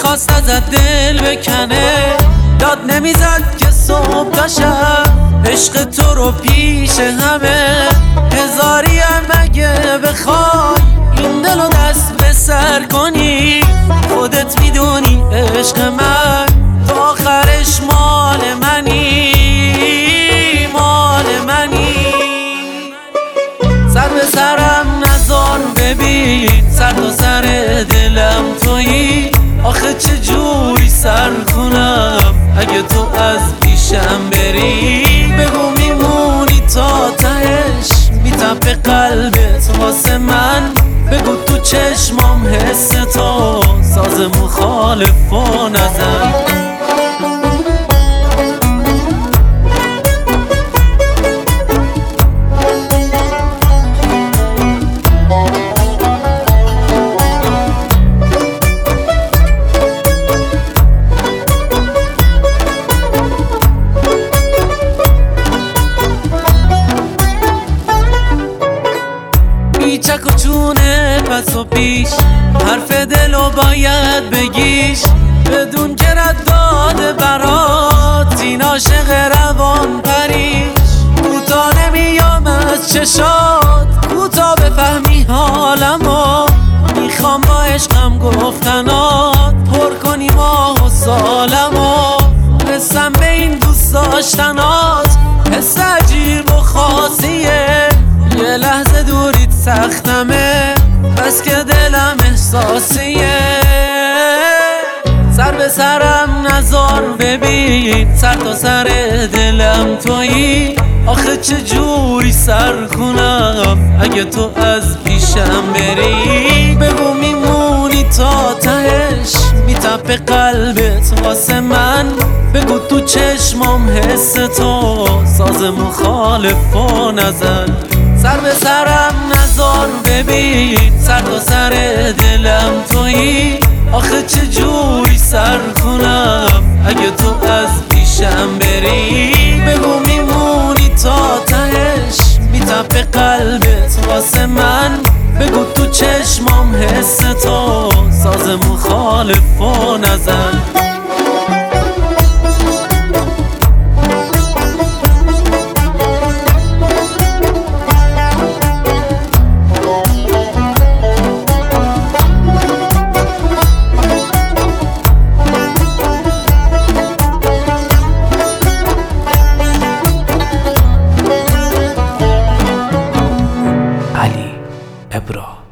میخواست ازت دل بکنه، داد نمیزد که صبح تا شب عشق تو رو پیش همه. هزاری هم اگه بخوای این دل رو دست به سر کنی، خودت میدونی عشق من تا آخرش مال منی، مال منی. سر به سرم نذار ببین، سر تا سر دلم تویی. آخه چه جوری سر کنم اگه تو از پیشم بری؟ بگو میمونی تا تهش، میتپه قلبت واسه من. بگو تو چشمام حس تو، ساز مخالف و نزن. چک و چونه پس و پیش، حرف دلو باید بگیش. بدون که رد داده برات این عاشق روان پریش. کوتا نمیام از چشات، کوتا بفهمی حالمو. میخوام با عشقم گفتنات پر کنی ماه و سالمو. رسم به این دوست داشتنات، حس عجیب و خاصیه. یه لحظه دوریت سختمه، بس که دلم احساسیه. سر به سرم نذار ببین، سر تا سر دلم تویی. آخه چه جوری سر کنم اگه تو از پیشم بری؟ بگو میمونی تا تهش، میتپه قلبت واسه من. بگو تو چشمام حس تو، ساز مخالف و نزن. سر به سرم نذار ببین، سر تا سر دلم تویی. آخه چه جوری سر کنم اگه تو از پیشم بری؟ بگو میمونی تا تهش، میتپه قلبت واسه من. بگو تو چشمام حس تو، ساز مخالف و نزن. علی ابرا.